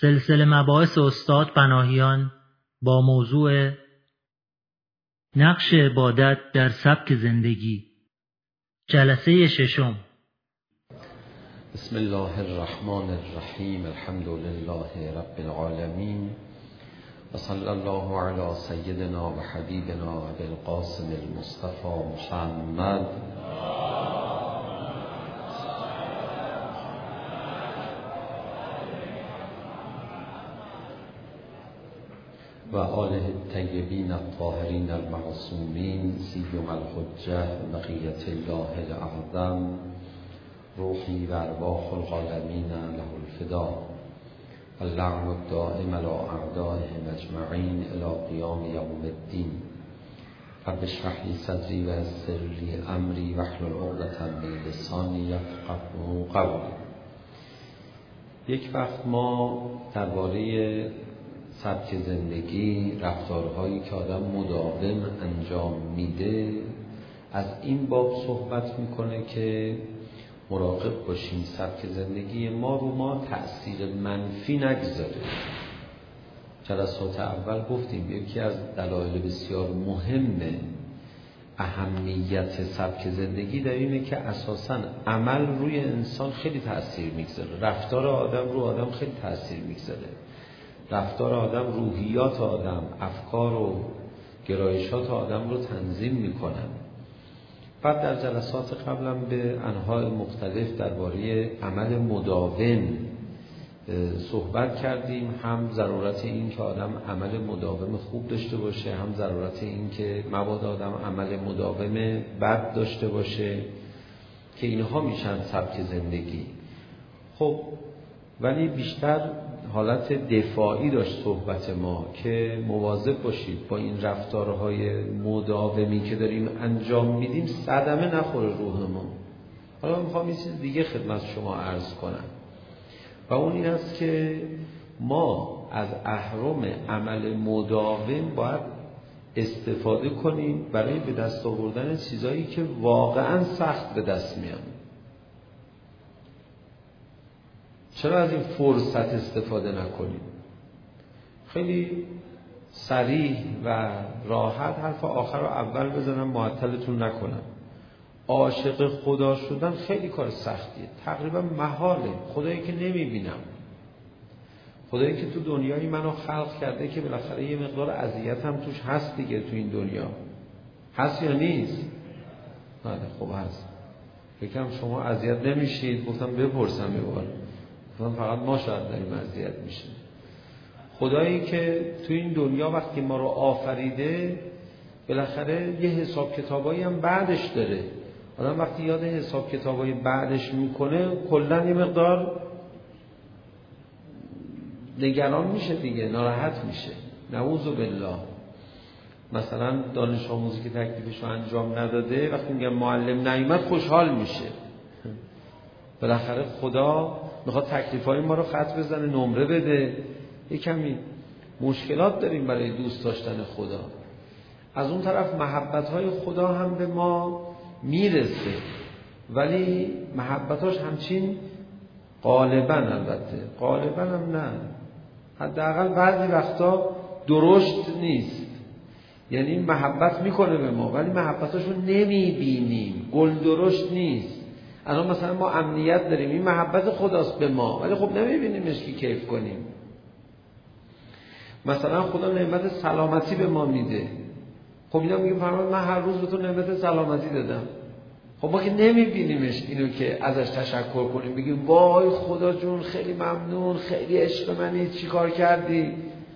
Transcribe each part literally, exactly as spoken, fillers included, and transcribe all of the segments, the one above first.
سلسله مباحث استاد پناهیان با موضوع نقش عبادت در سبک زندگی، جلسه ششم. بسم الله الرحمن الرحیم. الحمد لله رب العالمین و صلی الله علی سیدنا و حبیبنا و بالقاسم المصطفى محمد و آله الطیبین الطاهرین المعصومین سیما الحجة بقیة الله الاعظم روحی و ارواح العالمین له الفدا اللعن الدائم علی اعدائهم اجمعین الی قیام یوم الدین. رب اشرح لی صدری و یسر لی امری واحلل عقدة من لسانی یفقهوا قولی. یک وقت ما درباره سبک زندگی، رفتارهایی که آدم مداوم انجام میده، از این باب صحبت میکنه که مراقب باشیم سبک زندگی ما رو ما تأثیر منفی نگذاره. جلسات اول گفتیم یکی از دلایل بسیار مهم اهمیت سبک زندگی در اینه که اساساً عمل روی انسان خیلی تأثیر میگذاره، رفتار آدم رو آدم خیلی تأثیر میگذاره، رفتار آدم روحیات آدم، افکار و گرایشات آدم رو تنظیم میکنن. بعد در جلسات قبلم به انواع مختلف درباره عمل مداوم صحبت کردیم، هم ضرورت این که آدم عمل مداوم خوب داشته باشه، هم ضرورت این که مبادا آدم عمل مداوم بد داشته باشه، که اینها میشن سبک زندگی. خب ولی بیشتر حالت دفاعی داشت صحبت ما که مواظب باشید با این رفتارهای مداومی که داریم انجام میدیم صدمه نخوره روحمون. حالا میخوام یه چیز دیگه خدمت شما عرض کنم و اون این است که ما از اهرم عمل مداوم باید استفاده کنیم برای به دست آوردن چیزایی که واقعا سخت به دست میان. چرا از این فرصت استفاده نکنیم؟ خیلی سریع و راحت حرف آخر رو اول بزنم، معطلتون نکنم. عاشق خدا شدن خیلی کار سختیه، تقریبا محاله. خدایی که نمیبینم، خدایی که تو دنیای منو خلق کرده که بالاخره یه مقدار اذیت هم توش هست دیگه. تو این دنیا هست یا نیست؟ بله خب هست. فکرم شما اذیت نمیشید، گفتم بپرسم یه بار، فقط ما شاید داریم اذیت میشیم. خدایی که تو این دنیا وقتی ما رو آفریده بالاخره یه حساب کتابایی هم بعدش داره. آدم وقتی یاد حساب کتابای بعدش میکنه کلا یه مقدار نگران میشه دیگه، ناراحت میشه. نعوذ بالله. مثلا دانش آموزی که تکلیفش رو انجام نداده وقتی میگن معلم نیامد خوشحال میشه. بالاخره خدا میخواد تکلیفای ما رو خط بزنه، نمره بده. یه کمی مشکلات داریم برای دوست داشتن خدا. از اون طرف محبت‌های خدا هم به ما میرسه، ولی محبتاش همچین غالباً، البته غالباً هم نه، حداقل بعضی وقتا درشت نیست. یعنی محبت میکنه به ما ولی محبتاشو نمیبینیم، گل درشت نیست. الان مثلا ما امنیت داریم، این محبت خداست به ما، ولی خب نمیبینیمش که کیف کنیم. مثلا خدا نعمت سلامتی به ما میده، خب اینا میگیم فرمان من هر روز به تو نعمت سلامتی دادم. خب ما که نمیبینیمش اینو که ازش تشکر کنیم، بگیم وای خدا جون خیلی ممنون، خیلی عشق منی، چی کار کردی.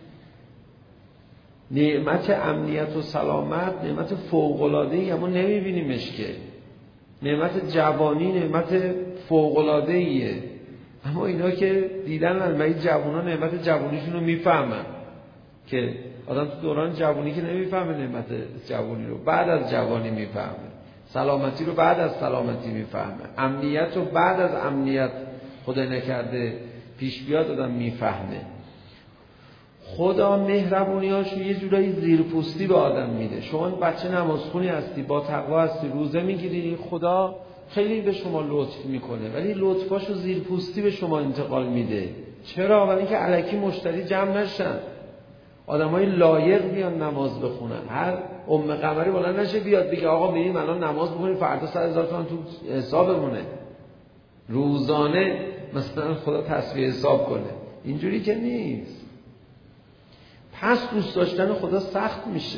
نعمت امنیت و سلامت نعمت فوق‌العاده‌ای، اما نمیبینیمش که. نعمت جوانی نعمت فوق‌العاده‌ایه، اما اینا که دیدن البته جوونا نعمت جوونیشون رو میفهمن، که آدم تو دوران جوانی که نمیفهمه نعمت جوانی رو، بعد از جوانی میفهمه. سلامتی رو بعد از سلامتی میفهمه. امنیت رو بعد از امنیت خدا نکرده پیش بیاد آدم میفهمه. خدا مهربونیاشو یه جورایی زیرپوستی به آدم میده. شما بچه نمازخونی هستی، با تقوا هستی، روزه میگیری، خدا خیلی به شما لطف میکنه، ولی لطفاشو زیرپوستی به شما انتقال میده. چرا؟ برای اینکه الکی مشتری جمع نشن، آدمای لایق بیان نماز بخونن. هر ام قمری بلند نشه بیاد بگه آقا میریم الان نماز بخونیم فردا صد هزار تومان تو حسابمونه. روزانه مثلا خدا تصفیه حساب کنه، اینجوری که نیست. پس دوست داشتن خدا سخت میشه.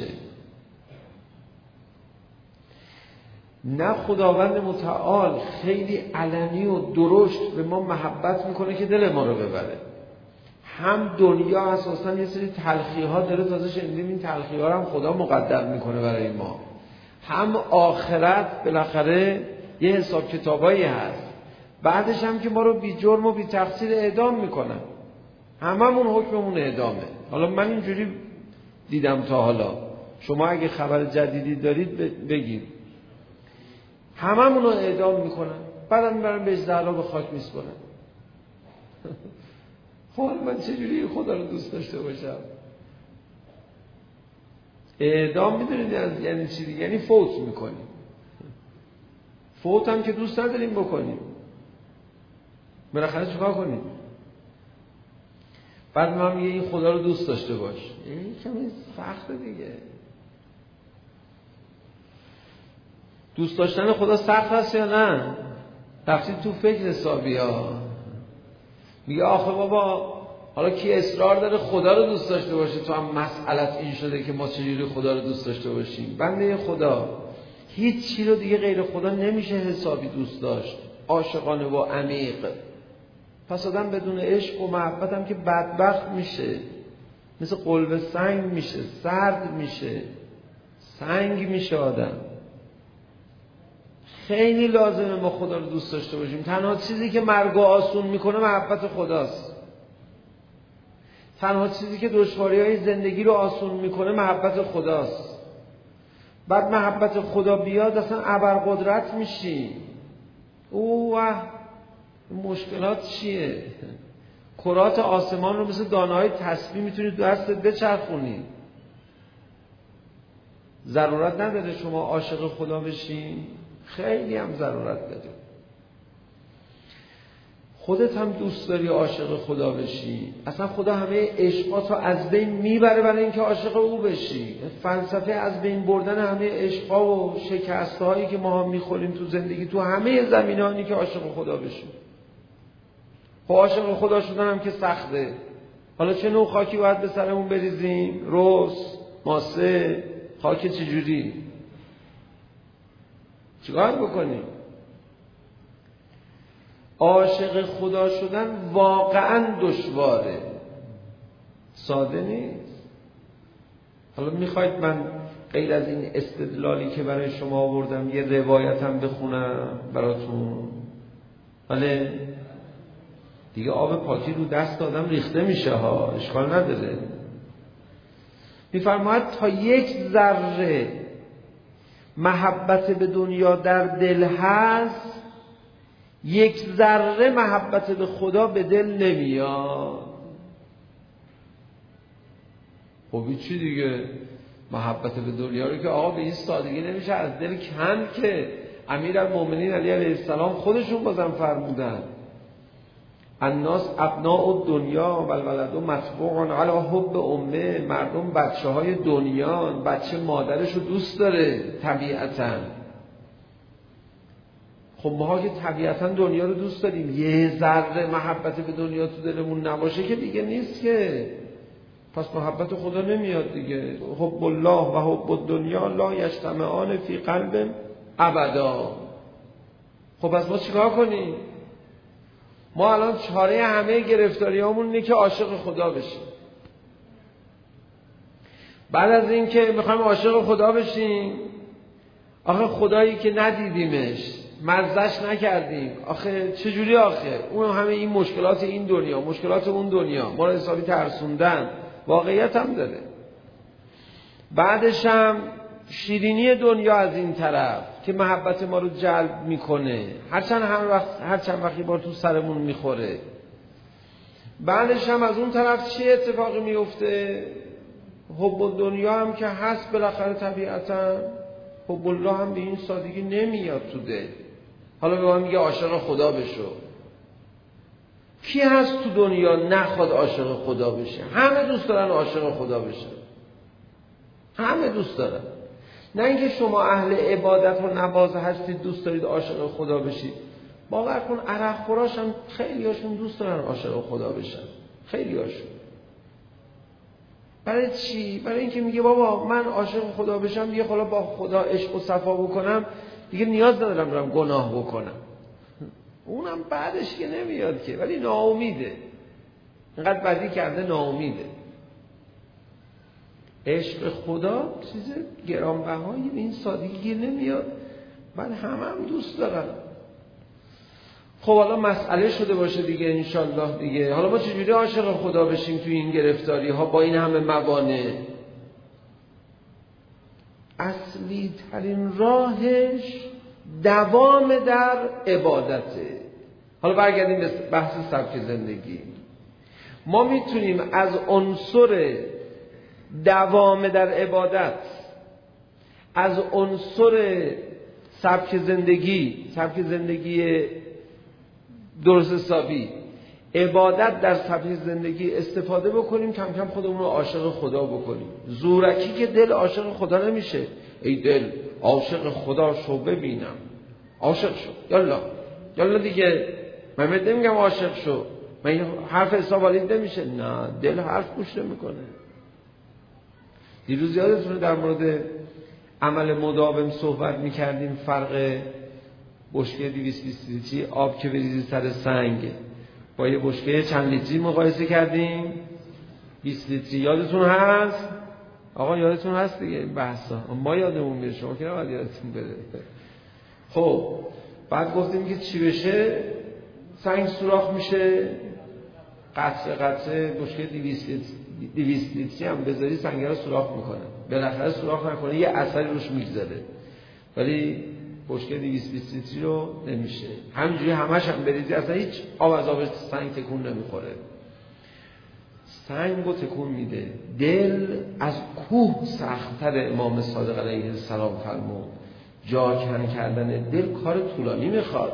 نه خداوند متعال خیلی علنی و درشت به ما محبت میکنه که دل ما رو ببره. هم دنیا اساسا یه سری تلخی ها داره، تازه شنیدیم این تلخی ها رو هم خدا مقدر میکنه برای ما. هم آخرت بالاخره یه حساب کتابایی هست، بعدش هم که ما رو بی جرم و بی تقصیر اعدام میکنن. هممون حکممون اعدامه. حالا من اینجوری دیدم تا حالا، شما اگه خبر جدیدی دارید بگید. هممون رو اعدام میکنن، بعدم میبرن به اجزالا به خاک میسپرن. خب من چجوری خدا رو دوست داشته باشم؟ اعدام میدونید یعنی چی؟ یعنی فوت میکنیم. فوت هم که دوست نداریم بکنیم، بالاخره چیکار کنیم؟ بعد من میگه این خدا رو دوست داشته باش. این کمی سخته دیگه. دوست داشتن خدا سخت هست یا نه؟ رفتی تو فکر حسابی ها. میگه آخه بابا حالا کی اصرار داره خدا رو دوست داشته باشه؟ تو هم مسئلت این شده که ما چجوری خدا رو دوست داشته باشیم؟ بنده خدا هیچ چی رو دیگه غیر خدا نمیشه حسابی دوست داشت، عاشقانه و عمیق. پس آدم بدون عشق و محبت هم که بدبخت میشه، مثل قلب سنگ میشه، سرد میشه، سنگ میشه آدم. خیلی لازمه ما خدا رو دوست داشته باشیم. تنها چیزی که مرگ آسون میکنه محبت خداست. تنها چیزی که دشواری‌های زندگی رو آسون میکنه محبت خداست. بعد محبت خدا بیاد اصلا ابرقدرت میشی. اوه مشکلات چیه؟ کرات آسمان رو مثل دانه‌های تسبیح میتونید دستت بچرخونی. ضرورت نداره شما عاشق خدا بشین، خیلی هم ضرورت داره. خودت هم دوست داری عاشق خدا بشی، اصلا خدا همه عشقاتو از بین میبره برای اینکه عاشق او بشی. فلسفه از بین بردن همه عشقا و شکست‌هایی که ما هم میخوریم تو زندگی، تو همه زمینه‌ای که عاشق خدا بشیم. خب عاشق خدا شدن هم که سخته. حالا چه نوع خاکی باید به سرمون بریزیم؟ رس، ماسه، خاک چجوری؟ چیکار بکنیم؟ عاشق خدا شدن واقعا دشواره، ساده نیست. حالا میخواید من غیر از این استدلالی که برای شما آوردم یه روایتم بخونم براتون؟ بله دیگه آب پاکی رو دست آدم ریخته میشه ها، اشکال نداره. میفرماید تا یک ذره محبت به دنیا در دل هست، یک ذره محبت به خدا به دل نمیاد. خب چی دیگه؟ محبت به دنیا رو که آقا به این سادگی نمیشه از دل کند که. امیرالمومنین علی علیه السلام خودشون بازم فرمودن الناس ابناء الدنیا و الولد مطبوع علی حب امه. مردم بچه های دنیا، بچه مادرش رو دوست داره طبیعتاً. خب ما که طبیعتاً دنیا رو دوست داریم، یه ذره محبت به دنیا تو دلمون نباشه که دیگه نیست که. پس محبت خدا نمیاد دیگه. حب الله و حب الدنیا لا یجتمعان فی قلب ابدا. خب پس ما چیکار کنیم؟ ما الان چاره همه گرفتاریامون اینه که عاشق خدا بشیم. بعد از این که میخوایم عاشق خدا بشیم، آخه خدایی که ندیدیمش، مزدش نکردیم، آخه چجوری؟ آخه اون همه این مشکلات این دنیا، مشکلات اون دنیا ما رو حسابی ترسوندن. واقعیت هم داره. بعدش هم شیرینی دنیا از این طرف که محبت ما رو جلب میکنه، هرچند هر وقت هر چند وقتی بار تو سرمون میخوره. بعدش هم از اون طرف چه اتفاقی میفته؟ حب دنیا هم که هست بالاخره طبیعتا، حب الله هم به این سادگی نمیاد تو دل. حالا به ما میگه عاشق خدا بشو. کی هست تو دنیا نخواد عاشق خدا بشه؟ همه دوست دارن عاشق خدا بشه، همه دوست دارن. نه اینکه شما اهل عبادت و نماز هستید دوست دارید عاشق خدا بشید. باور کن عرق خوراش هم خیلی هاشون دوست دارن عاشق خدا بشن، خیلی هاشون. برای چی؟ برای اینکه میگه بابا من عاشق خدا بشم دیگه خدا با خدا عشق و صفا بکنم دیگه نیاز ندارم برم گناه بکنم. اونم بعدش که نمیاد که، ولی ناامیده، اینقدر بدی کرده ناامیده. عشق خدا چیز گرانبهایی به این سادگی نمیاد، بعد همه هم دوست دارن. خب حالا مسئله شده باشه دیگه انشالله دیگه. حالا ما چجوری عاشق خدا بشیم توی این گرفتاری ها با این همه موانع؟ اصلی ترین راهش دوام در عبادته. حالا برگردیم به بحث سبک زندگی. ما میتونیم از عنصر دوام در عبادت، از عنصر سبک زندگی، سبک زندگی درست حسابی، عبادت در سبک زندگی استفاده بکنیم، کم کم خودمون رو عاشق خدا بکنیم. زورکی که دل عاشق خدا نمیشه. ای دل عاشق خدا شو ببینم، عاشق شو، یالا یالا دیگه. من بهت نمیگم عاشق شو، من این حرف حساب والید نمیشه. نه، دل حرف گوش نمیکنه. دیروز یادتونه در مورد عمل مداوم صحبت میکردیم، فرق بشکه دویست و بیست لیتری آب که بریزی سر سنگ با یه بشکه چند لیتری مقایسه کردیم. بیست لیتری یادتون هست؟ آقا یادتون هست دیگه این بحثا، ما یادمون میره، شما که نباید یادتون بره. خب بعد گفتیم که چی بشه؟ سنگ سوراخ میشه، قطره قطره بشکه دویست لیتری هم بذاری سنگ رو سوراخ میکنه. بالاخره سوراخ نکنه یه اثری روش میگذاره، ولی بشکه دویست و بیست لیتری رو نمیشه. همینجوری همش هم بریزی اصلا هیچ آب از آب سنگ تکون نمیخوره. سنگ رو تکون میده. دل از کوه سخت‌تر. امام صادق علیه السلام فرمود جا کن کردن دل کار طولانی میخواد.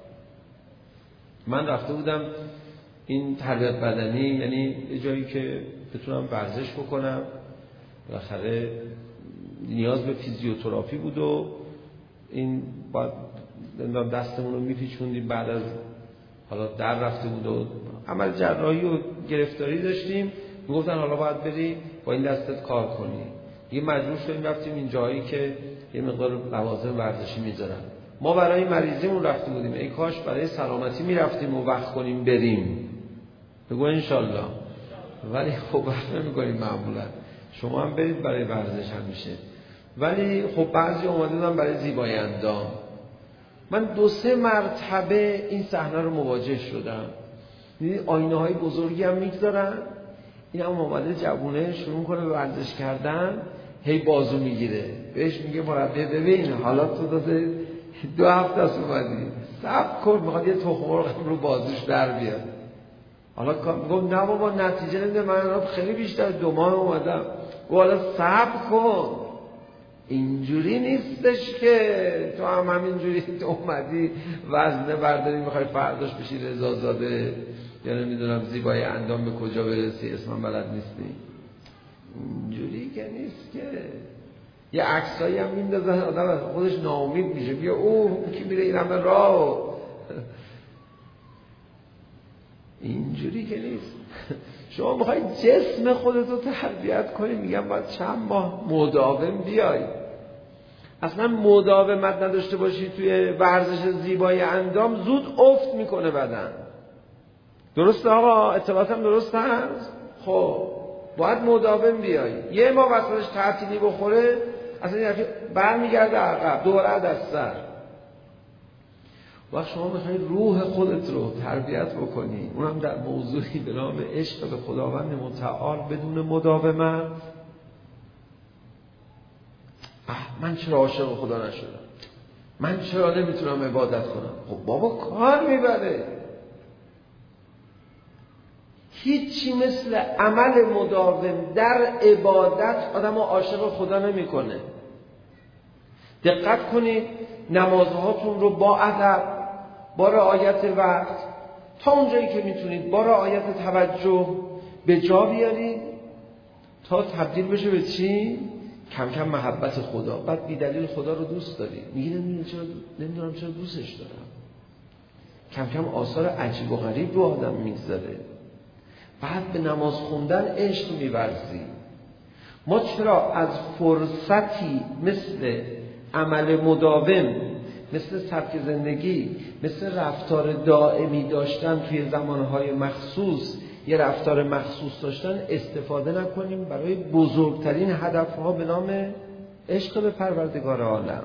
من رفته بودم این تربیت بدنی، یعنی یه جایی که بتونم ورزش بکنم، بالاخره نیاز به فیزیوتراپی بود و این بعد دستمون رو میپیچوندیم، بعد از حالا در رفته بود و عمل جراحی و گرفتاری داشتیم، میگفتن حالا باید بری با این دستت کار کنی. یه مجبور شدیم رفتیم این جایی که یه مقدار لوازم ورزشی میذارن. ما برای مریضیمون رفته بودیم، ای کاش برای سلامتی میرفتیم و وقت کنیم بریم. بگو انشالله. ولی خب وقت نمیکنیم معمولا. شما هم برید برای ورزش همیشه. ولی خب بعضی اومده بودن برای زیبایی اندام. من دو سه مرتبه این صحنه رو مواجه شدم. دیدی آینه های بزرگی هم میگذارن، این هم اومده جوونه شروع کنه به ورزش کردن، هی بازو میگیره، بهش میگه مربی ببین حالا تو داده دو هفته است اومدی صبر کن، میخواد یه تخم مرغ رو بازوش در بیاد. حالا گفت نه بابا نتیجه نمیده، من خیلی بیشتر دو ماه اومدم. و حالا صبر کن، اینجوری نیستش که تو هم همینجوری تو اومدی وزنه برداری میخوای فرداش بشی رضازاده یا نمیدونم زیبایی اندام به کجا برسی اسمم بلد نیستی. اینجوری که نیست که. یه عکسایی هم میندازن آدم خودش ناامید میشه، بیا او کی میره این همه راه. اینجوری که نیست. شما میخوای جسم خودتو تربیت کنی، میگم باید چند ماه مداوم بیای. اصلا مداومت نداشته باشی توی ورزش زیبایی اندام زود افت میکنه بدن. درسته آقا؟ اطلاعاتم درست هست؟ خب باید مداوم بیای. یه ماه وسطش تعطیلی بخوره اصلا این حرفی برمیگرده عقب دوباره از سر. وقت شما میخوای روح خودت رو تربیت بکنی، اونم در موضوعی به نام عشق به خداوند متعال بدون مداومت. من چرا عاشق خدا نشدم؟ من چرا نمیتونم عبادت کنم؟ خب بابا کار میبره. هیچی مثل عمل مداوم در عبادت آدم رو عاشق خدا نمیکنه. دقت کنید نمازهاتون رو با ادب، با رعایت وقت، تا اونجایی که میتونید با رعایت توجه به جا بیارید تا تبدیل بشه به چی؟ کم کم محبت خدا. بعد بی دلیل خدا رو دوست دارید، میگی نمیدونم چرا نمیدونم چرا دوستش دارم. کم کم آثار عجیب و غریب رو آدم میگذاره. بعد به نماز خوندن عشق می‌ورزی. ما چرا از فرصتی مثل عمل مداوم، مثل سبک زندگی، مثل رفتار دائمی داشتن توی زمانهای مخصوص، یه رفتار مخصوص داشتن استفاده نکنیم برای بزرگترین هدفها به نام عشق به پروردگار عالم؟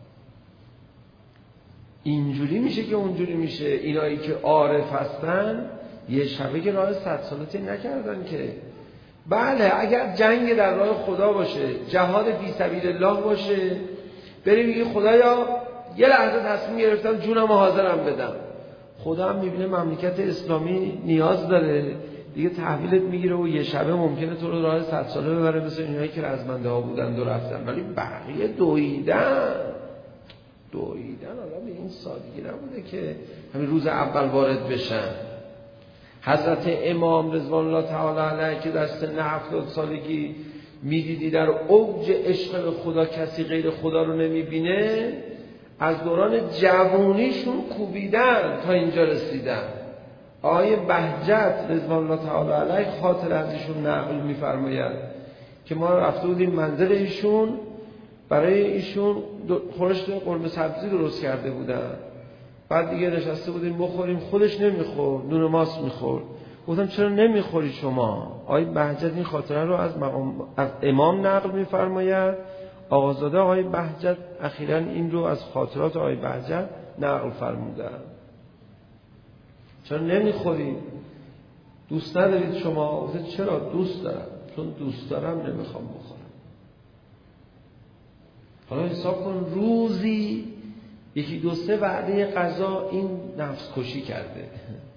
اینجوری میشه که اونجوری میشه. اینایی که عارف هستن یه شبه که راه صد سالتی نکردن که. بله اگر جنگ در راه خدا باشه، جهاد فی سبیل الله باشه، بریم میگی خدایا یه لحظه تصمیم گرفتم جونم حاضرم بدم، خدا هم میبینه مملکت اسلامی نیاز داره دیگه، تحویلت میگیره و یه شبه ممکنه تو رو راه صد ساله ببره، مثل اینایی که رزمنده ها بودن و رفتن. ولی بقیه دویدن دویدن حالا به این سادگی نبوده که همین روز اول وارد بشن. حضرت امام رضوان الله تعالی علیه که در سن هفتاد سالگی میدیدی در اوج عشق به خدا کسی غیر خدا رو نمیبینه، از دوران جوانیشون کوبیدن تا اینجا رسیدن. آقای بهجت رضوان الله تعالی علیه خاطر از ایشون نقل میفرماید که ما رفته بودیم منزل ایشون، برای ایشون خورشت قرمه سبزی درست کرده بودن، بعد دیگه نشسته بودیم بخوریم، خودش نمیخورد، نون ماست میخورد. گفتم چرا نمیخوری شما؟ آقای بهجت این خاطره رو از, از امام نقل میفرماید. آقازاده آقای بهجت اخیراً این رو از خاطرات آقای بهجت نقل فرمودن. چرا نمیخوری؟ دوست ندارید شما؟ گفتم چرا دوست دارم، چون دوست دارم نمیخوام بخورم. حالا حساب کن روزی یکی دو سه وعده غذا این نفس کشی کرده،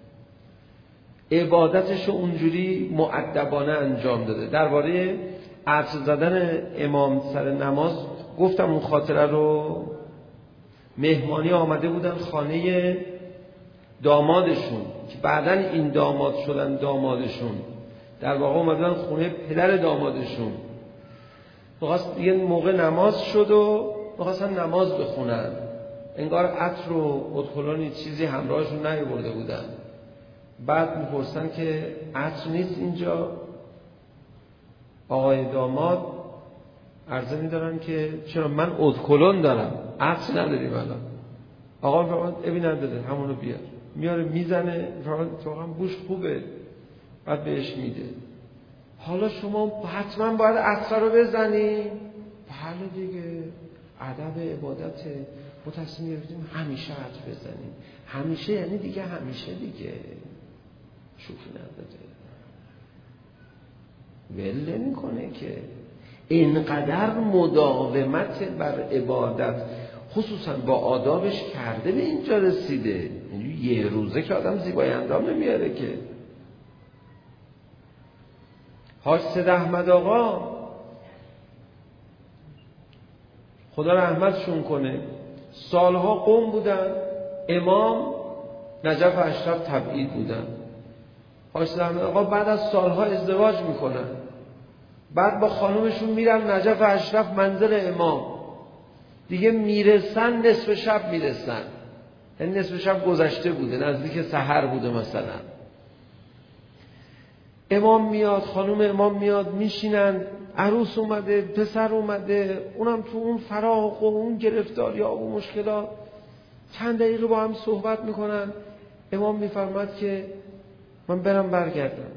عبادتشو اونجوری مؤدبانه انجام داده. درباره عطر زدن امام سر نماز گفتم اون خاطره رو. مهمانی آمده بودن خانه دامادشون که بعداً این داماد شدن دامادشون، در واقع اومدن خونه پدر دامادشون. می‌خواست یه موقع نماز شد و می‌خواستن نماز بخونن، انگار عطر و ادخلانی چیزی همراهشون نیاورده بودن. بعد میپرسن که عطر نیست اینجا؟ آقای داماد عرضه می‌دارن که چرا من ادخلون دارم، عطر نداریم الان. آقا فرمان ابی نداره همونو بیار، میاره میزنه، فرمان واقعا بوش خوبه، بعد بهش میده. حالا شما حتما باید عطر رو بزنی؟ بله دیگه، ادب عبادته. ما تصمیم گرفتیم همیشه عطر بزنیم. همیشه یعنی دیگه همیشه دیگه، شوخی نداره، ول نمی‌کنه که. اینقدر مداومت بر عبادت خصوصا با آدابش کرده به اینجا رسیده. یه روزه که آدم زیبای اندام نمیاره که. حاج سید احمد آقا خدا رحمتشون کنه، سالها قم بودن، امام نجف اشرف تبعید بودن. حاج سید احمد آقا بعد از سالها ازدواج میکنن، بعد با خانومشون میرن نجف اشرف منزل امام، دیگه میرسن نصف شب میرسن، یعنی نصف شب گذشته بوده، نزدیک سحر بوده مثلا. امام میاد، خانوم امام میاد، میشینن، عروس اومده، پسر اومده، اونم تو اون فراق و اون گرفتاری ها و مشکلات چند دقیقه با هم صحبت میکنن. امام میفرماد که من برم برگردم.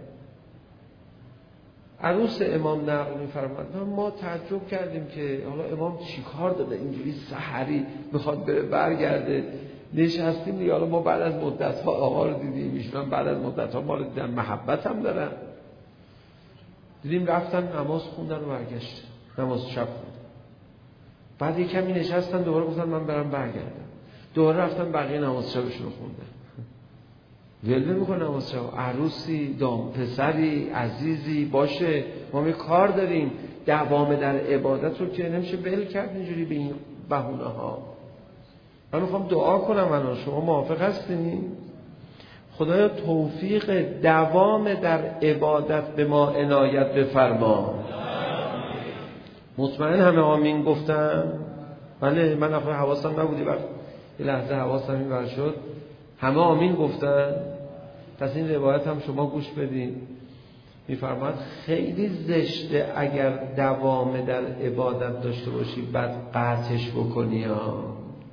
عروس امام نقل میفرماد ما تعجب کردیم که حالا امام چی کار داده اینجوری سحری میخواد بره برگرده. نشستیم دیگه، حالا ما بعد از مدت ها آقا رو دیدیم، ایشون بعد از مدت ها ما رو دیدن، محبت هم دارن. دیدیم رفتن نماز خوندن و برگشتن، نماز شب خوندن. بعد یک کمی نشستن، دوباره گفتن من برم برگردم، دوباره رفتن بقیه نماز شبشون رو خوندن. ول نمی‌کنه نماز شب. عروسی، دام پسری عزیزی باشه، ما می کار داریم، دوام در عبادت رو که نمیشه ول کرد اینجوری به این بهونه ها. من میخوام دعا کنم الان، شما موافق هستین؟ خدایا توفیق دوام در عبادت به ما عنایت بفرما. مطمئن همه آمین گفتن؟ بله، من آخه حواسم نبودی، وقت یه لحظه حواسم این ور شد همه آمین گفتن. پس این روایت هم شما گوش بدین. میفرماد خیلی زشته اگر دوام در عبادت داشته باشی بعد قطعش بکنی ها.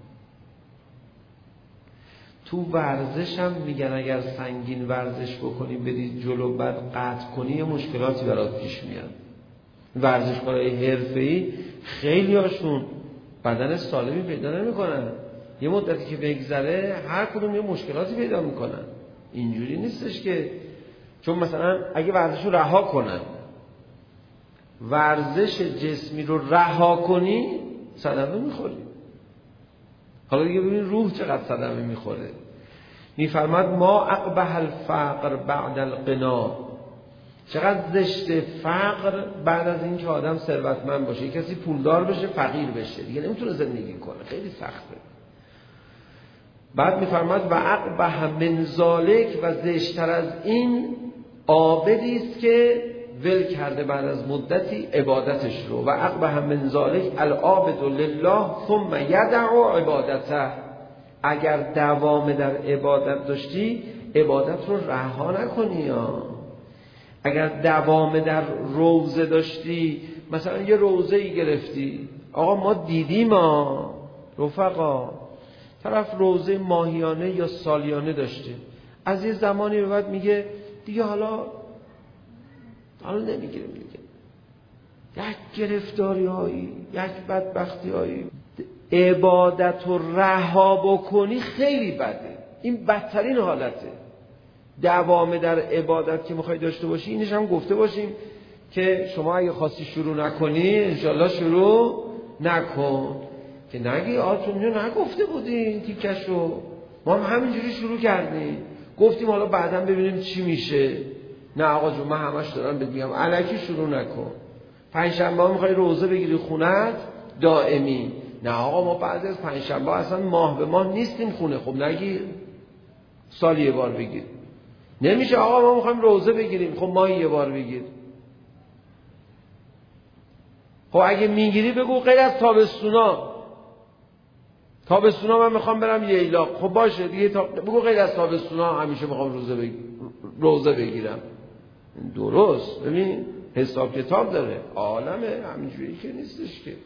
تو ورزش هم میگن اگر سنگین ورزش بکنی بری جلو بعد قطع کنی یه مشکلاتی برات پیش میاد. ورزشکارای حرفه‌ای خیلی هاشون بدن سالمی پیدا نمیکنن، یه مدتی که بگذره هر کدوم یه مشکلاتی پیدا میکنن. اینجوری نیستش که چون مثلا اگه ورزش رو رها کنن، ورزش جسمی رو رها کنی صدمه میخوری. حالا دیگه ببین روح چقدر صدمه میخوره. میفرماد ما اقبح الفقر بعد الغنا، چقدر زشته فقر بعد از این که آدم ثروتمند باشه. یک کسی پولدار بشه فقیر بشه دیگه نمیتونه زندگی کنه، خیلی سخته. بعد میفرماد و اقبح من ذالک، و زشتر از این عابدی است که ول کرده بعد از مدتی عبادتش رو. و اقبح من ذالک العابد لله ثم یدع عبادته، اگر دوام در عبادت داشتی عبادت رو رها نکنی ها. اگر دوام در روزه داشتی، مثلا یه روزه ای گرفتی، آقا ما دیدیم ها رفقا طرف روزه ماهیانه یا سالیانه داشته، از یه زمانی به بعد میگه دیگه حالا حالا نمیگیره، میگه یک گرفتاری هایی، یک بدبختی هایی. عبادت رو رها بکنی خیلی بده، این بدترین حالته. دوام در عبادت که میخوای داشته باشی، اینش هم گفته باشیم که شما اگه خواستی شروع نکنی انشالله شروع نکن، که نگی آتون نگفته بودین تیکشو، ما هم همینجوری شروع کردیم گفتیم حالا بعداً ببینیم چی میشه. نه آقا جون من همش دارم بهت میگم الکی شروع نکن. پنجشنبه ها میخوای روزه بگیری خونت دائمی، نه آقا ما بعد از پنجشنبه اصلا ماه به ماه نیستیم خونه. خب نگیر، سال یه بار بگیر. نمیشه آقا ما میخوایم روزه بگیریم، خب ماه یه بار بگیر. خب اگه میگیری بگو غیر از تابستونا، تابستونا من میخوام برم ییلاق، خب باشه دیگه تا... بگو غیر از تابستونا همیشه میخوام روزه بگیر... روزه بگیرم. درست، ببین حساب کتاب داره، عالمه همینجوری که نیستش که.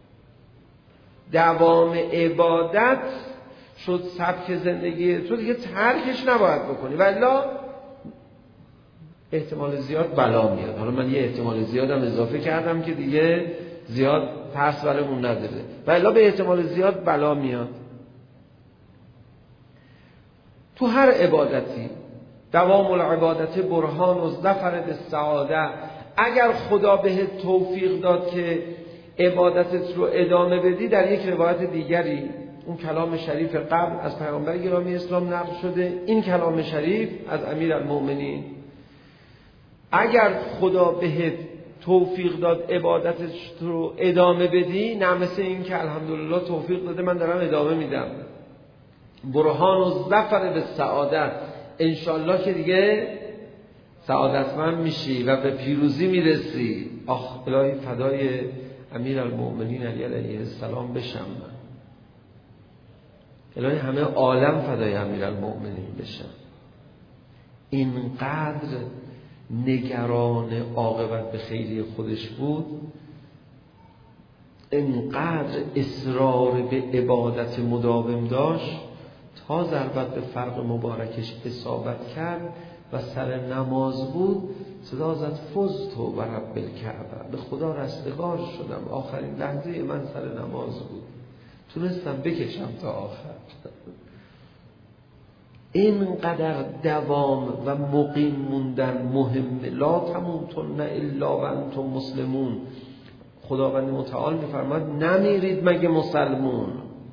دوام عبادت شد سبک زندگی تو دیگه، ترکش نباید بکنی والا احتمال زیاد بلا میاد. حالا من یه احتمال زیادم اضافه کردم که دیگه زیاد ترس برمون نداره، والا به احتمال زیاد بلا میاد. تو هر عبادتی دوام العبادت برهان و ظفر بالسعاده، اگر خدا بهت توفیق داد که عبادتت رو ادامه بدی، در یک روایت دیگری اون کلام شریف قبل از پیامبر گرامی اسلام نقل شده، این کلام شریف از امیرالمؤمنین، اگر خدا بهت توفیق داد عبادتت رو ادامه بدی، نه مثل این که الحمدلله توفیق داده من دارم ادامه میدم، برهان و ظفر به سعادت، انشالله که دیگه سعادتمند میشی و به پیروزی میرسی. آخ الهی فدای امیرالمؤمنین علی علیه السلام بشم من، الهی همه عالم فدای امیرالمؤمنین بشم. اینقدر نگران عاقبت به خیری خودش بود، اینقدر اصرار به عبادت مداوم داشت تا ضربت به فرق مبارکش اصابت کرد و سر نماز بود، صدا زد فزت و رب الکعبه، به خدا رستگار شدم، آخرین لحظه من سر نماز بود، تونستم بکشم تا آخر. اینقدر دوام و مقیم موندن مهمه. لا تموتن الا و انتم مسلمون. خداوند متعال میفرماد نمیرید مگه مسلمون.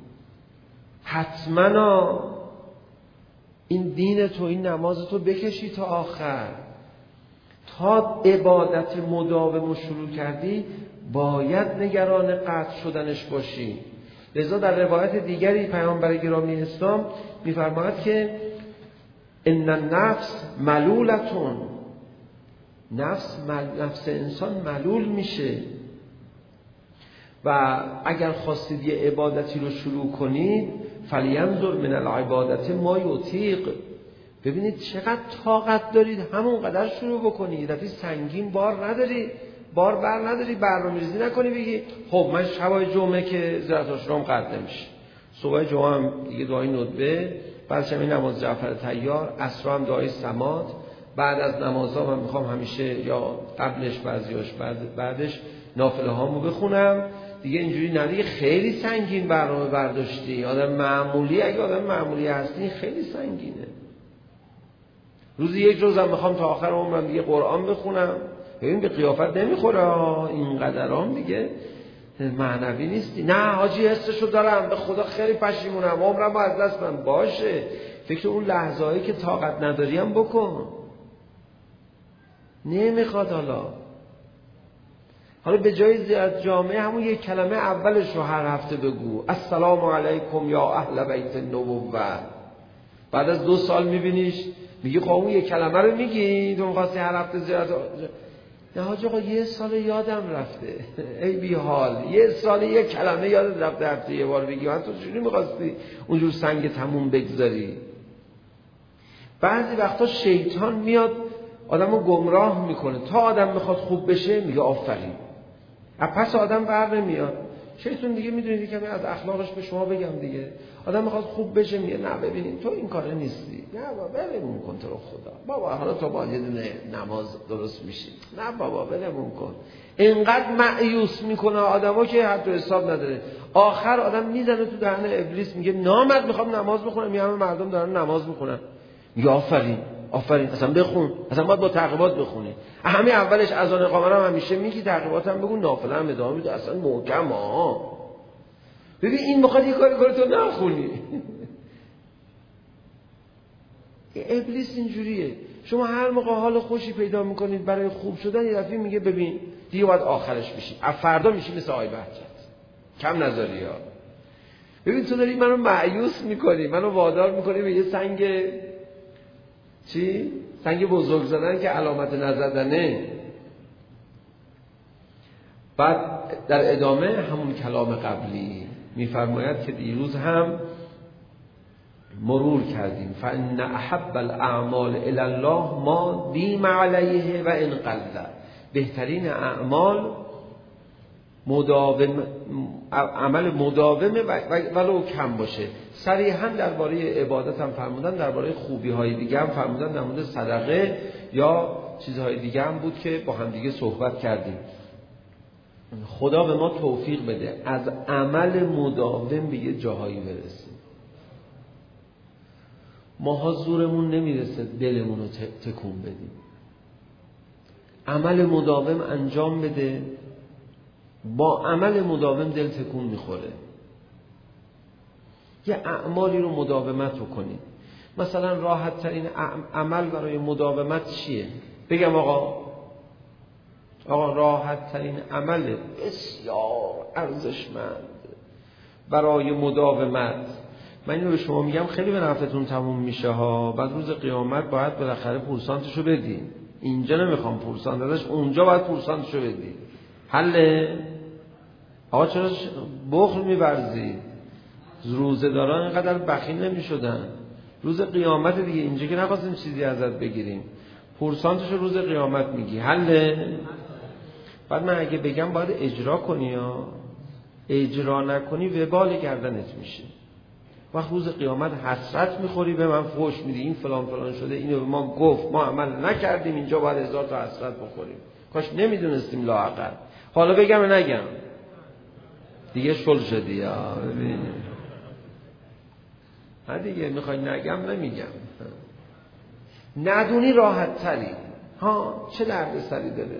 حتما این دین تو، این نماز تو بکشی تا آخر. تا عبادت مداوم رو شروع کردی باید نگران قطع شدنش باشی. لذا در روایت دیگری پیامبر گرامی اسلام میفرماید که ان النفس ملولتون، نفس مل... نفس انسان ملول میشه و اگر خواستید یه عبادتی رو شروع کنید فلینظر من العبادت ما یطیق، ببینید چقدر طاقت دارید همون قدر شروع بکنید. رفتی سنگین بار نداری، بار بر نداری، برنامه‌ریزی نکنی بگی خب من شبای جمعه که زرت آشرام قد نمیشه، صبح جمعه هم دیگه دعای ندبه، بعدش هم نماز جعفر طیار، عصر هم دعای سماد، بعد از نمازها من میخوام همیشه یا قبلش بعضیاش بعد بعدش نافله هامو بخونم دیگه. اینجوری نه دیگه، خیلی سنگین برنامه برداشتی. آدم معمولی اگه آدم معمولی هستی خیلی سنگینه. روزی یک روزم میخوام تا آخر عمرم دیگه قرآن بخونم، ببین به قیافت نمیخوره اینقدرام دیگه معنوی نیستی. نه حاجی حسشو دارم، به خدا خیلی پشیمونم، عمرم از دست من باشه. فکر اون لحظه هایی که طاقت نداریم بکن، نمیخواد. حالا حالا به جای زیارت جامعه همون یک کلمه اولش رو هر هفته بگو، السلام علیکم یا اهل بیت النبوة. بعد از دو سال میبینیش میگی خب اون یک کلمه رو میگی تو میخواستی هر هفته زیارت. نه حاج آقا یه سال یادم رفته، ای بی حال، یه سال یه کلمه یادت رفته هفته یه بار بگی. من تو چجوری میخواستی اونجور سنگ تموم بگذاری؟ بعضی وقتا شیطان میاد آدمو گمراه میکنه، تا آدم میخواد خوب بشه میگه آفرین، پس آدم بر نمیاد. شیطان دیگه میدونید کمی از اخلاقش به شما بگم دیگه، آدم میخواد خوب بشه میگه نه ببینید تو این کاره نیستی، نه بابا ولمون کن تو رو خدا، بابا حالا تو با یه دونه نماز درست میشی، نه بابا ولمون کن. اینقدر مایوس میکنه آدمو که حتی حساب نداره. آخر آدم میزنه تو دهن ابلیس میگه نامرد میخوام نماز بخونم، میگه همه مردم دارن نماز میخونن، میگه آفرین آفرین اصلا بخون، اصلا باید با تعقیبات بخونی. همین اولش اذان اقامه رو همیشه میگی، تعقیباتم بگو، نافله هم ادامه بده، اصلا محکم ها. ببین این میخواد یه کاری کنه تو نخونی. ابلیس اینجوریه. شما هر موقع حال خوشی پیدا میکنید برای خوب شدن یه دفعه میگه ببین دیگه باید آخرش بشی، از فردا میشی مثل آی بهجت، کم نذاری ها. ببین تو داری منو مایوس میکنی، منو وادار میکنی به یه سنگ چی؟ سنگ بزرگ زدن که علامت نزدنه. بعد در ادامه همون کلام قبلی میفرماید که دیروز هم مرور کردیم، فان احب الاعمال الی الله ما دیم علیه و ان قل. بهترین اعمال مداوم، عمل مداومه ولو کم باشه. صریحا درباره عبادت هم فرمودن، درباره خوبی های دیگه هم فرمودن، در مورد صدقه یا چیزهای دیگه هم بود که با هم دیگه صحبت کردیم. خدا به ما توفیق بده از عمل مداوم به یه جاهایی برسیم. ماها زورمون نمیرسه دلمون رو تکون بدیم. عمل مداوم انجام بده، با عمل مداوم دل تکون میخوره. یه اعمالی رو مداومت رو کنید. مثلا راحت ترین عمل برای مداومت چیه؟ بگم آقا آقا راحت ترین عمل بسیار ارزشمند برای مداومت، من اینو به شما میگم خیلی به نفعتون تموم میشه ها. بعد روز قیامت باید بالاخره پورسانتشو بدین. اینجا نمیخوام پورسانت ازش، اونجا باید پورسانتشو بدین. حله؟ آقا چرا بخل می‌ورزی؟ روزه داران اینقدر بخیل نمی‌شدن. روز قیامت دیگه، اینجا که نخواستیم چیزی ازت بگیریم، پورسانتشو روز قیامت میگی. حله؟ بعد من اگه بگم باید اجرا کنی ها، اجرا نکنی وبال گردنت میشه. وقت روز قیامت حسرت میخوری، به من فحش میدی این فلان فلان شده، اینو به ما گفت ما عمل نکردیم، اینجا باید هزار تا حسرت بخوریم، کاش نمیدونستیم لااقل. حالا بگم و نگم دیگه شل شدی یا ببین. ها دیگه میخوای نگم نمیگم. ندونی راحت تری ها، چه درد سری داره.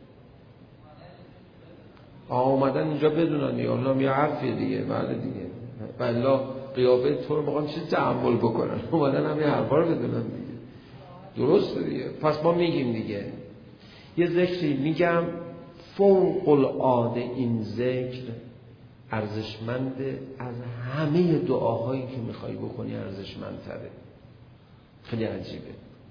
آمدن اینجا بدونن یا الله یه حرفی دیگه، بله دیگه، والله قیافه تو رو میخوان چی تحمل بکنن، اومدن هم یه حرفا رو بدونن دیگه. درسته دیگه. پس ما میگیم دیگه یه ذکری میگم فوق العاده، این ذکر ارزشمند از همه دعاهایی که میخوای بکنی ارزشمندتره. خیلی عجیبه.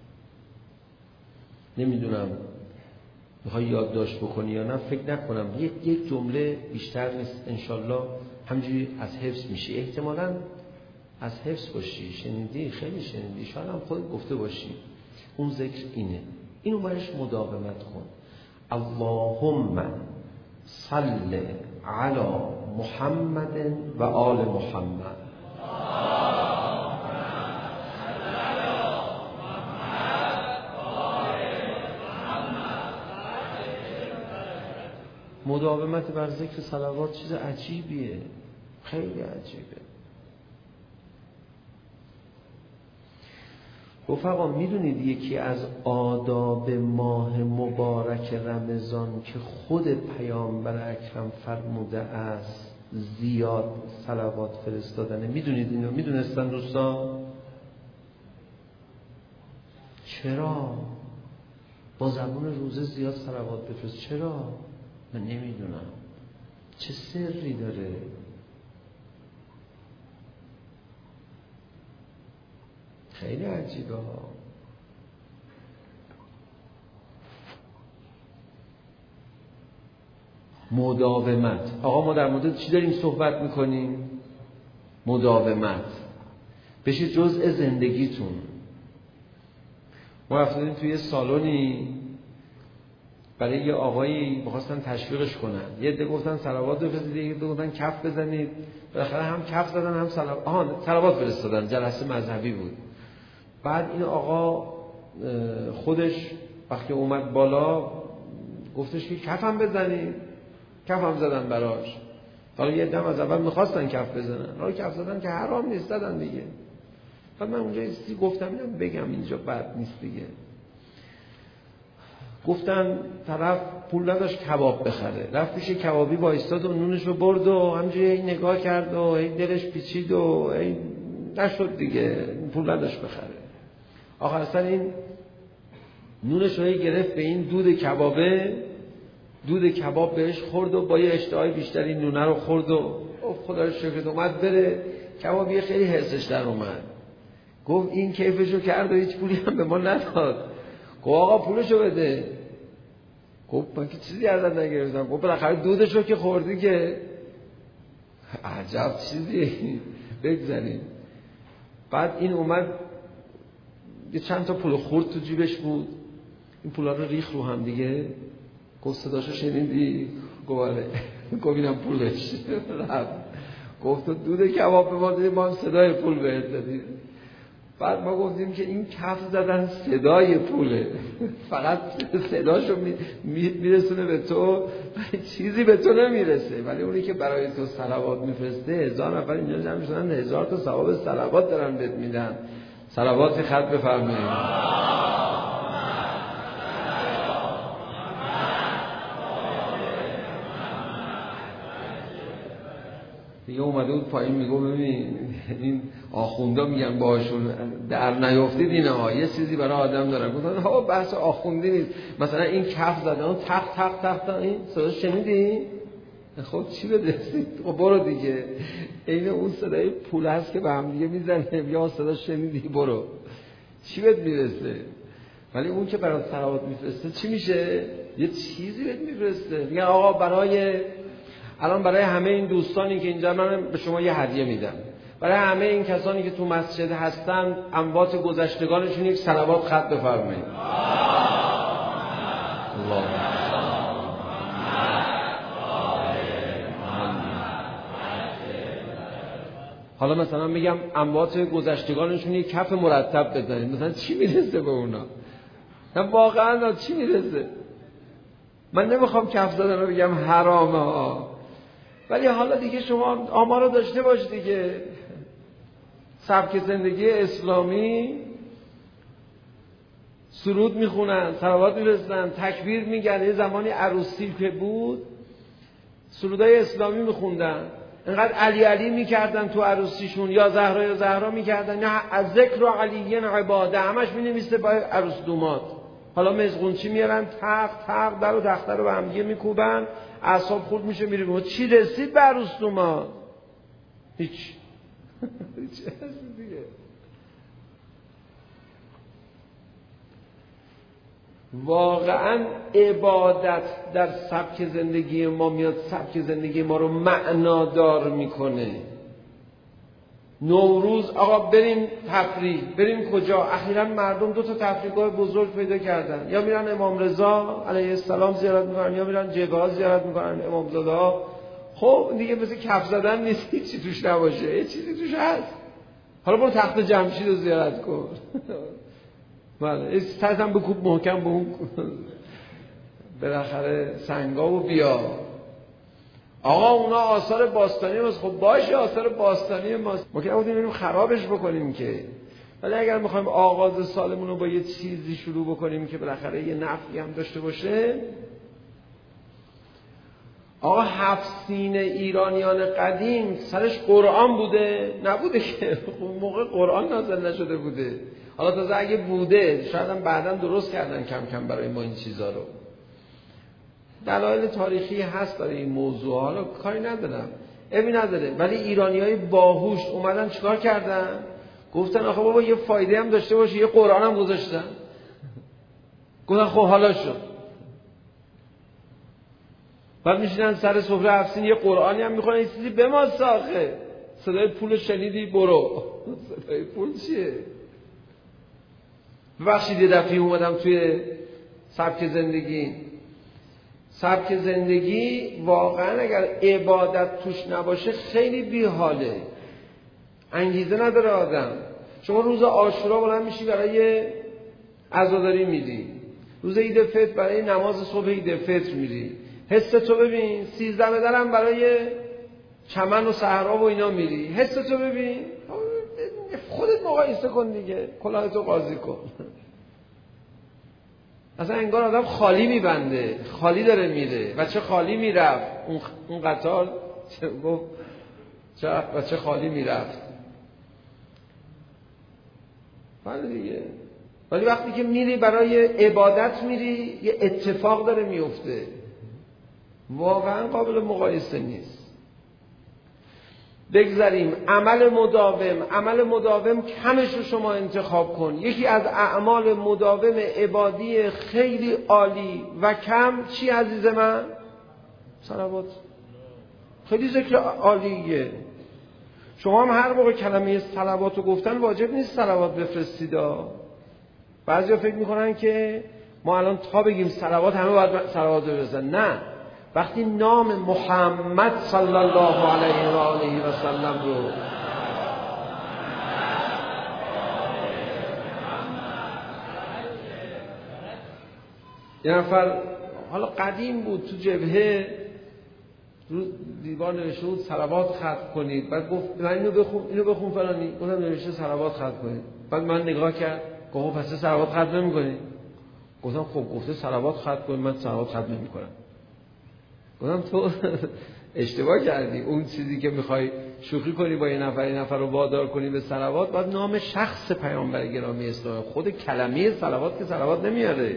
نمیدونم میخوای یادداشت بکنی یا نه، فکر نکنم یک یک جمله بیشتر نیست، انشالله همجوری از حفظ میشی. احتمالاً از حفظ باشی، شنیدی، خیلی شنیدی، شاید هم خودت گفته باشی. اون ذکر اینه، اینو برش مداومت کن. اللهم صل علی محمد و آل محمد. مداومت بر ذکر صلوات چیز عجیبیه، خیلی عجیبه. رفقا میدونید یکی از آداب ماه مبارک رمضان که خود پیامبر اکرم فرموده است زیاد صلوات فرستادنه؟ میدونید اینو؟ میدونستن دوستان؟ چرا با زبون روزه زیاد صلوات بفرست؟ چرا؟ من نمیدونم، چه سری داره؟ خیلی عجیبه ها. مداومت. آقا ما در مورد چی داریم صحبت میکنیم؟ مداومت بشه جزء زندگیتون. ما رفتیم توی سالونی برای یه آقایی می‌خواستن تشویقش کنن، یه عده گفتن صلوات بفرستید، یه عده گفتن کف بزنید، بالاخره هم کف زدن هم صلوات آها صلوات فرستادن. جلسه مذهبی بود. بعد این آقا خودش وقتی اومد بالا گفتش که کفم بزنید، کفم زدن براش. حالا یه دم از اول می‌خواستن کف بزنن، حالا کف زدن که حرام نیست زدن دیگه. بعد من اونجا چیزی گفتم اینم بگم اینجا بد نیست دیگه. گفتن طرف پول نداشت کباب بخره، رفت پیش کبابی وایستاد و نونش رو برد و همجوری نگاه کرد و هی دلش پیچید و هی نشد دیگه، پول نداشت بخره. آخر اصلا این نونش رو گرفت به این دود کبابه، دود کباب بهش خورد و با یه اشتهای بیشتری نونه رو خورد و خدا رو شکر اومد بره. کبابی خیلی حسش در اومد، گفت این کیفشو کرد و هیچ پولی هم به ما نداد. گفت آقا پولشو بده. گفت من که چیزی ازت نگرفتم. گفت بالاخره دودشو که خوردی که. عجب چیزی. بگذاریم. بعد این اومد یه چند تا پول خورد تو جیبش بود، این پولا رو ریخ رو هم دیگه. گفت صداشو شنیدی؟ گفت آره. گفت اینم پولش. رفت. گفت تو دود کباب به ما دادی، ما هم صدای پول بهت دادیم. بعد ما گفتیم که این کف زدن صدای پوله، فقط صداشو میرسونه به تو، چیزی به تو نمیرسه. ولی اونی که برای تو صلوات میفرسته، هزار نفر اینجا جمع شدن هزار تا ثواب صلوات دارن بهت میدن. صلوات خط بفرمایید. دیگه اومده بود پایین میگو ببین این آخوندا میگن باشون در نیافتید اینا ها، یه چیزی برای آدم دارن. گفتن ها بحث آخوندی نیست، مثلا این کف زدن اون تق تق تق تا این صدا شنیدی؟ خب چی بدرسید؟ خب برو دیگه، این اون صدای پول هست که به هم دیگه میزنه، یا صدا شنیدی برو، چی بهت میرسه؟ ولی اون که برای صلوات میفرسته چی میشه؟ یه چیزی بهت میفرسته. میگن آقا برای الان برای همه این دوستانی که اینجا، من به شما یه هدیه میدم، برای همه این کسانی که تو مسجد هستن اموات گذشتگانشون یک صلوات خط بفرمایید. الله حالا مثلا میگم اموات گذشتگانشون یک کف مرتب بزنید، مثلا چی میرسه به اونا؟ نه واقعا چی میرسه؟ من نمیخوام کف زدن رو بگم حرامه ها، ولی حالا دیگه شما آمار رو داشته باش دیگه. سبک زندگی اسلامی سرود میخونن، صلوات میرسن، تکبیر میگن. یه زمانی عروسی که بود سرودای اسلامی میخوندن، اینقدر علی علی میکردن تو عروسیشون، یا زهرا یا زهرا میکردن، نه از ذکر و علیین عباده، همش مینویسه با عروس دومات. حالا مزغونچی میارن تق تق در و دختر رو به هم دیگه میکوبن، اعصاب خورد میشه میره. چی رسید به عروس دومات؟ هیچ. هیچ دیگه. واقعا عبادت در سبک زندگی ما میاد، سبک زندگی ما رو معنادار میکنه. نوروز آقا بریم تفریح، بریم کجا؟ اخیراً مردم دو تا تفریحگاه بزرگ پیدا کردن، یا میرن امام رضا علیه السلام زیارت میکنن، یا میرن جبهه ها میکنن، امامزاده ها. خب دیگه مثل کف زدن نیست، هیچی توش نباشه، یه چیزی توش هست. حالا برو تخت جمشید رو زیارت کن. بله سرتم بکوب محکم به اون بالاخره سنگا و بیا. آقا اونا آثار باستانی ماست. خب باشه آثار باستانی ماست، ما که نبودیم بریم خرابش بکنیم که. ولی اگر میخوایم آغاز سالمون رو با یه چیزی شروع بکنیم که بالاخره یه نفعی هم داشته باشه. آقا هفت سین ایرانیان قدیم سرش قرآن بوده؟ نبوده که. اون موقع قرآن نازل نشده بوده. حالا تازه اگه بوده شاید هم بعداً درست کردن کم کم برای ما این چیزا رو. دلایل تاریخی هست برای این موضوع، حالا کاری ندارم، ابی نداره. ولی ایرانیای باهوش اومدن چیکار کردن؟ گفتن آخه بابا یه فایده هم داشته باشه، یه قرآن هم گذاشتن. گفتن خب حالا شد. بعد میشینن سر سفره هفت‌سین یه قرآنی هم میخونن، یه چیزی به ما ساخه. صدای پول شنیدی برو. صدای پول چیه؟ ببخشید یه دفعه اومدم توی سبک زندگی. سبک زندگی واقعا اگر عبادت توش نباشه خیلی بیحاله، انگیزه نداره آدم. شما روز عاشورا بلند میشی برای عزاداری میری، روز عید فطر برای نماز صبح عید فطر میری. حس تو ببین، سیزده بدرم برای چمن و صحرا و اینا میری. حس تو ببین، خودت مقایسه کن دیگه، کلاهتو قاضی کن. اصلا انگار آدم خالی میبنده، خالی داره میره. و چه خالی میرفت اون قطار، چه گفت چه و چه خالی میرفت. ولی دیگه ولی وقتی که میری برای عبادت میری، یه اتفاق داره میفته، واقعا قابل مقایسه نیست. بگذاریم عمل مداوم. عمل مداوم کمش رو شما انتخاب کن. یکی از اعمال مداوم عبادی خیلی عالی و کم چی عزیز من؟ صلوات. خیلی ذکر عالیه. شما هم هر موقع کلمه صلوات رو گفتن واجب نیست صلوات بفرستید. بعضیا فکر میکنن که ما الان تا بگیم صلوات همه باید صلوات بفرستن. نه، وقتی نام محمد صلی الله علیه و آله و سلم رو یه نفر حالا قدیم بود تو جبهه رو دیوار نوشته بود صلوات ختم کنید، بعد گفت من اینو بخون اینو بخون فلانی، گفتم نوشته صلوات ختم کنید. بعد من نگاه کرد گفت پس صلوات ختم نمی‌کنید؟ گفتم خب گفته صلوات ختم کنید، من صلوات ختم نمی‌کنم. گفتم تو اشتباه کردی. اون چیزی که میخوای شوخی کنی با یه نفر، یه نفر رو وادار کنی به صلوات، باید نام شخص پیامبر گرامی اسلام، خود کلمه صلوات که صلوات نمیاره.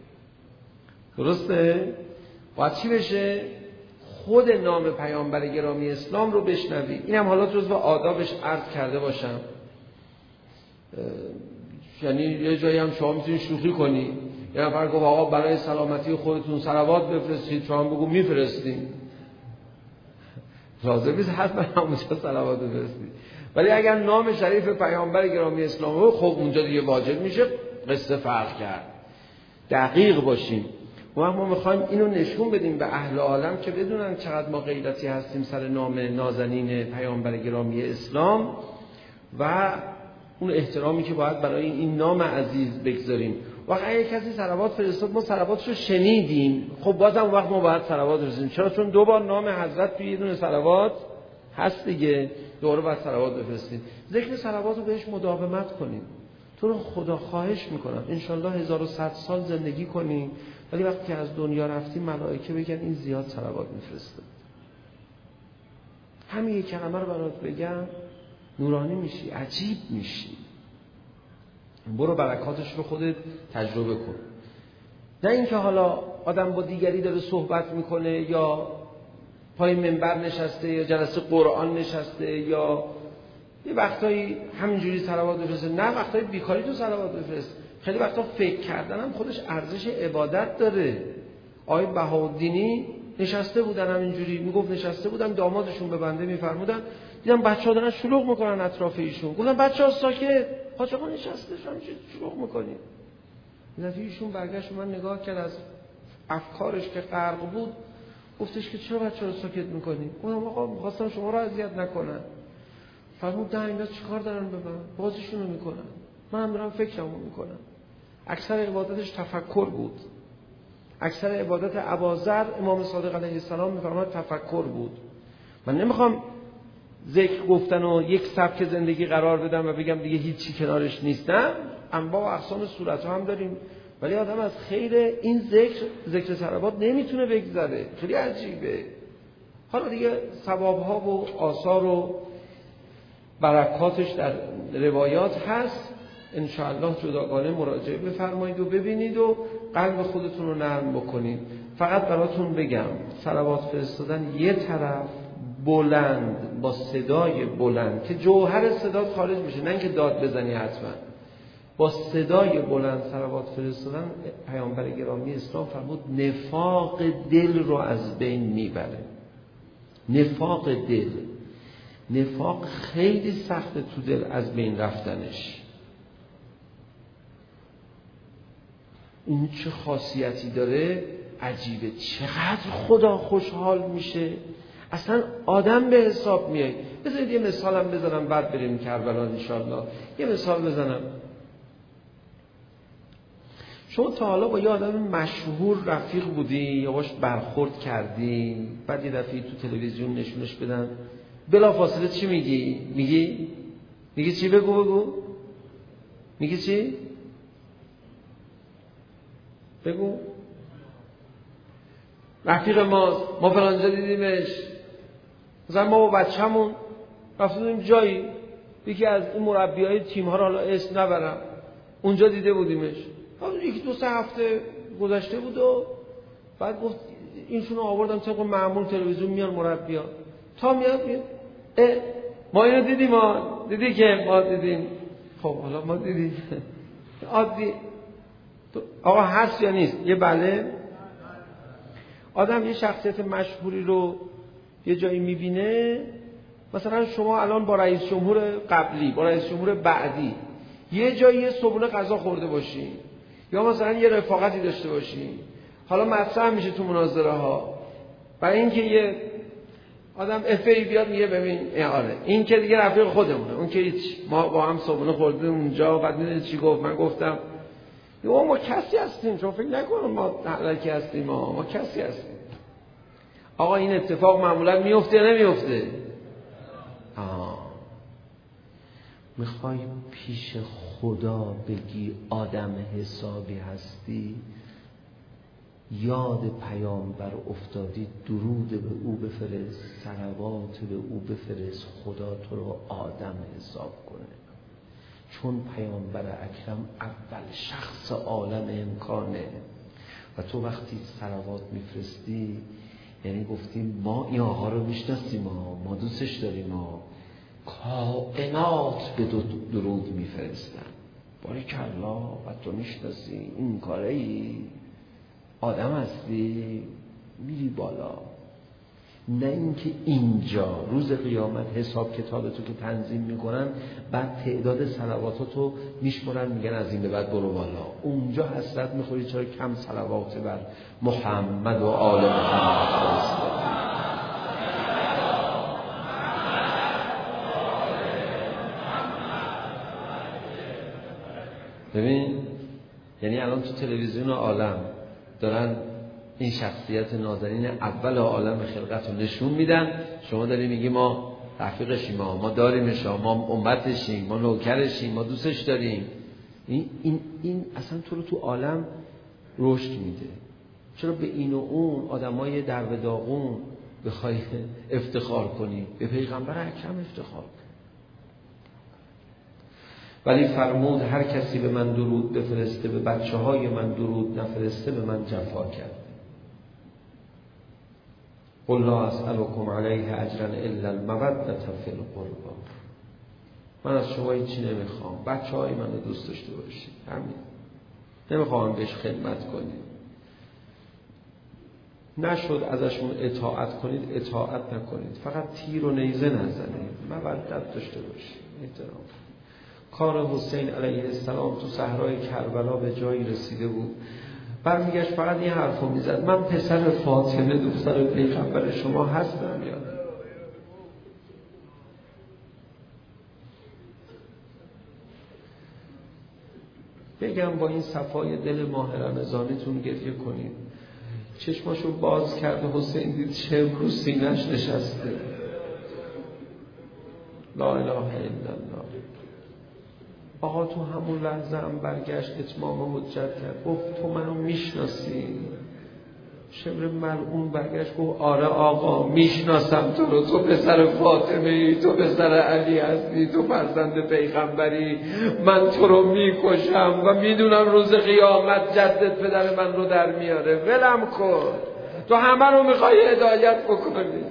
درسته؟ باید چی بشه؟ خود نام پیامبر گرامی اسلام رو بشنوی. اینم حالا جزو آدابش عرض کرده باشم. یعنی یه جایی هم شما میتونی شوخی کنی، یه نفر گفت آقا برای سلامتی خودتون صلوات بفرستید، شما بگو میفرستیم. لازم نیست حتما همونجا صلوات بفرستید. ولی اگر نام شریف پیامبر گرامی اسلام رو، خب اونجا دیگه واجب میشه قصه فرق کرد. دقیق باشیم. ما ما میخوایم اینو نشون بدیم به اهل عالم که بدونن چقدر ما غیرتی هستیم سر نام نازنین پیامبر گرامی اسلام و اون احترامی که باید برای این نام عزیز بگذاریم. وقتی اگه کسی صلوات فرستاد ما صلواتشو شنیدیم، خب بازم اون وقت ما باید صلوات بفرستیم. چرا؟ چون دو بار نام حضرت توی یه دونه صلوات هست دیگه، دوباره باید صلوات بفرستیم. ذکر صلوات رو بهش مداومت کنیم. تو رو خدا خواهش میکنم انشالله هزار و صد سال زندگی کنیم، ولی وقتی که از دنیا رفتیم ملائکه بگن این زیاد صلوات میفرسته. همین یک کلمه رو برات بگم نورانی میشی، عجیب میشی. برو برکاتش رو خودت تجربه کن. نه اینکه حالا آدم با دیگری داره صحبت میکنه یا پای منبر نشسته یا جلسه قرآن نشسته یا یه وقتایی همینجوری صلوات بفرسته. نه، وقتایی بیکاری تو صلوات بفرست. خیلی وقتا فکر کردن هم خودش ارزش عبادت داره. آقای بهاءالدینی نشسته بودن همینجوری، میگفت نشسته بودن دامادشون به بنده میفرمودن، دیدم بچه‌ها دارن شلوغ میکنن اطراف ایشون، گفتن بچه‌ها ساکت، حاج آقا نشسته شما چه شلوغ میکنید؟ دیدم ایشون برگشت من نگاه کرد، از افکارش که غرق بود گفتش که چرا بچه‌ها رو ساکت میکنید؟ گفتم آقا می‌خواستم شما رو اذیت نکنن. فرمود نه اینا چیکار دارن به من؟ بازیشون رو میکنن، من هم دارم فکرمو میکنم. اکثر عبادتش تفکر بود. اکثر عبادت اباذر امام صادق علیه السلام میفرماد تفکر بود. من نمیخوام ذکر گفتن و یک سبک زندگی قرار بدم و بگم دیگه هیچی کنارش نیست، نه، انواع و اقسام صورت‌ها هم داریم، ولی آدم از خیر این ذکر ذکر صلوات نمیتونه بگذره. خیلی عجیبه. حالا دیگه ثواب‌ها و آثار و برکاتش در روایات هست، ان شاء الله جداگانه مراجعه بفرمایید و ببینید و قلب خودتون رو نرم بکنید. فقط براتون بگم صلوات فرستادن یه طرف بلند با صدای بلند که جوهر صدات خارج میشه، نه اینکه داد بزنی حتما، با صدای بلند صلوات فرستادن پیامبر گرامی اسلام فرمود نفاق دل رو از بین میبره. نفاق دل، نفاق خیلی سخته تو دل از بین رفتنش. این چه خاصیتی داره؟ عجیبه. چقدر خدا خوشحال میشه، اصلا آدم به حساب میاد. بذارید یه مثالم بزنم بعد بریم کربلا انشالله. یه مثال بزنم. شما تا حالا با یه آدم مشهور رفیق بودی یا باش برخورد کردی، بعد یه دفعه تو تلویزیون نشونش بدن، بلا فاصله چی میگی؟ میگی؟ میگی چی؟ بگو بگو. میگی چی؟ بگو. رفیق ما ما فلانجا دیدیمش، مثلا ما با بچه‌مون رفتیم جایی، یکی از این مربیای تیم ها رو حالا اسم نبرم، اونجا دیده بودیمش. یکی دو سه هفته گذشته بود و بعد گفت اینشونو آوردم طبق معمول تلویزیون میان مربی‌ها، تا میاد میاد اه ما اینو دیدیم، ما دیدی که ما دیدیم. خب حالا ما دیدیم عادی. آقا هست یا نیست؟ یه بله. آدم یه شخصیت مشهوری رو یه جایی میبینه، مثلا شما الان با رئیس جمهور قبلی با رئیس جمهور بعدی یه جایی یه صبحونه غذا خورده باشین یا مثلا یه رفاقتی داشته باشین، حالا مطرح میشه تو مناظره ها، برای اینکه یه آدم افی بیاد میگه ببین آره این که دیگه رفیق خودمونه، اون که هیچ، ما با هم صبحونه خوردیم اونجا، بعد میدونید چی گفت؟ من گفتم ما ما کسی هستیم، شما فکر نکنم ما حلکی هستیم، ما ما کسی هستیم. آقا این اتفاق معمولا میفته نمیفته؟ آه. میخوای پیش خدا بگی آدم حسابی هستی، یاد پیامبر افتادی، درود به او بفرست، صلوات به او بفرست، خدا تو رو آدم حساب کنه. چون پیامبر اکرم اول شخص عالم امکانه و تو وقتی صلوات میفرستی یعنی گفتیم ما این آقا رو میشناسیم، ما ما دوستش داریم، ما کائنات به درود میفرستن. باریکالله، و تو میشناسی این کاره ای، آدم هستی، میری بالا. نه اینکه اینجا روز قیامت حساب کتاب تو که تنظیم میکنن بعد تعداد صلواتاتو میشمرن میگن از این به بعد برو بالا، اونجا حسرت میخوری چرا کم صلوات بر محمد و آل محمد فرستادی. ببین یعنی الان تو تلویزیون عالم دارن این شخصیت نازنین اول عالم خلقت رو نشون میدن، شما داری میگی ما رفیقشیم، ما ما داریمش، ما امتشیم، ما نوکرشیم، ما دوستش داریم. این این این اصلا تو رو تو عالم رشد میده. چرا به این و اون آدمای در به داغون بخوای افتخار کنی؟ به پیغمبر اکرم افتخار کن. ولی فرمود هر کسی به من درود بفرسته، به بچه های من درود نفرسته، به من جفا کرد. قل لا اسألكم علیه اجرا الا المودة فی القربى. من از شما هیچی نمیخوام، بچه های من رو دوست داشته باشید، همین. نمیخوام بهش خدمت کنید. نشد ازشون اطاعت کنید، اطاعت نکنید، فقط تیر و نیزه نزنید، مودت داشته باشید، احترام. کار حسین علیه السلام تو صحرای کربلا به جایی رسیده بود، برمیگشت فقط این حرفو میزد: من پسر فاطمه دختر پیغمبر شما هستم یا نه؟ بگم با این صفای دل ماه رمضانیتون گریه کنید. چشماشو باز کرده، حسین دید شمع رو سینه‌اش نشسته. لا اله الا الله. آقا تو همون لحظه هم برگشت، اتمام حجت کرد، گفت تو منو میشناسی؟ شمر ملعون برگشت گفت آره آقا میشناسم تو رو، تو پسر فاطمه ای، تو پسر علی هستی، تو فرزند پیغمبری، من تو رو میکشم و میدونم روز قیامت جدت پدر من رو در میاره، ولم کن، تو همه رو میخوای هدایت بکنی.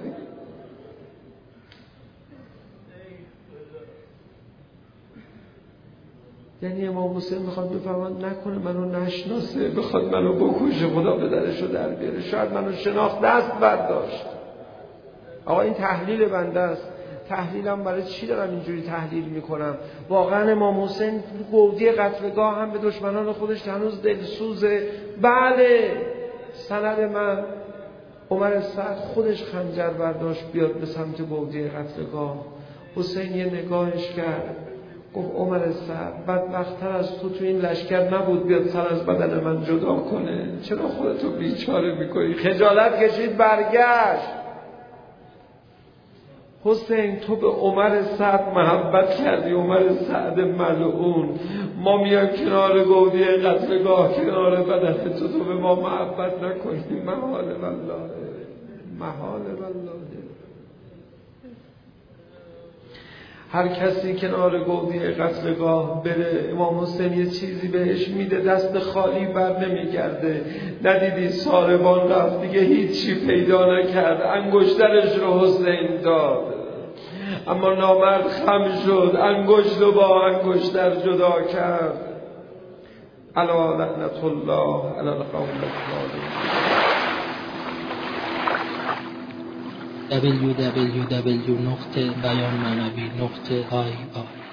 یعنی امام حسین میخواد بفهمد نکنه منو نشناسه، بخواد منو بکشه، خدا پدرش رو در بیاره، شاید منو شناخت دست برداشت. آقا این تحلیل بنده است. تحلیلم برای چی دارم اینجوری تحلیل میکنم؟ واقعا امام حسین گودی قتلگاه هم به دشمنان خودش هنوز دلسوزه. بله، سند من عمر سعد خودش خنجر برداشت بیاد به سمت گودی قتلگاه. حسین یه نگاهش کرد، گفت عمر سعد بدبخت‌تر از تو تو این لشکر نبود بیاد سر از بدن من جدا کنه، چرا خودتو بیچاره میکنی؟ خجالت کشید برگشت. حسین تو به عمر سعد محبت کردی، عمر سعد ملعون، ما میایم کنار گودی قتلگاه، کنار بدن تو، تو به ما محبت نکنی؟ محال والله، محال والله. هر کسی کنار گودی قتلگاه بره، امام حسین یه چیزی بهش میده، دست خالی بر نمیگرده. ندیدی ساربان رفت دیگه هیچی پیدا نکرد، انگشترش رو حسین داد، اما نامرد خم شد، انگشت رو با انگشتر جدا کرد. الا لعنت الله علی القوم الظالمین. دبلیو دبلیو دبلیو دات بیان معنوی دات آی آر